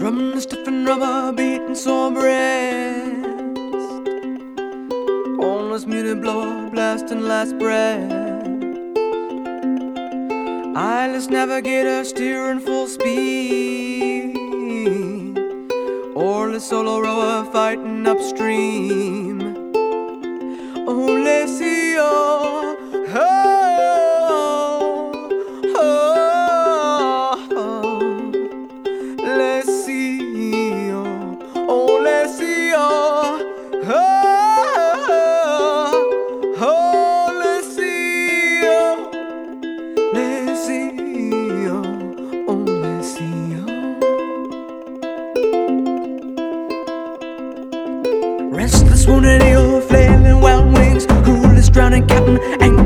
From the stiffened rubber beating sore breast, almost muted blower blasting last breath. Eyeless navigator steering full speed, oarless solo rower fighting upstream. Only see your restless, wounded eel, flailing wild wings, coolest drowning captain.